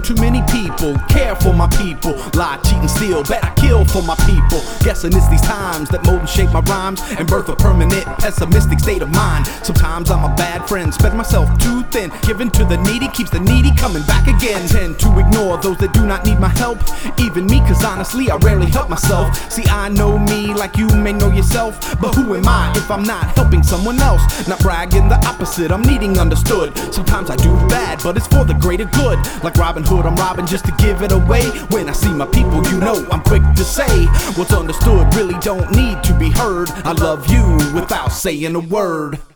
too many people care for my people. Lie, cheat, and steal, bet I kill for my people. Guessing it's these times that mold and shape my rhymes and birth a permanent pessimistic state of mind. Sometimes I'm a bad friend, spread myself too thin. Giving to the needy keeps the needy coming back again. Tend to ignore those that do not need my help, even me, cause honestly I rarely help myself. See, I know me like you may know yourself, but who am I if I'm not helping someone else? Not bragging, the opposite, I'm needing understood. Sometimes I do bad, but it's for the greater good. Like Robin Hood, I'm robbing just to give it away. When I see my people, you know I'm quick to say what's understood really don't need to be heard. I love you without saying a word.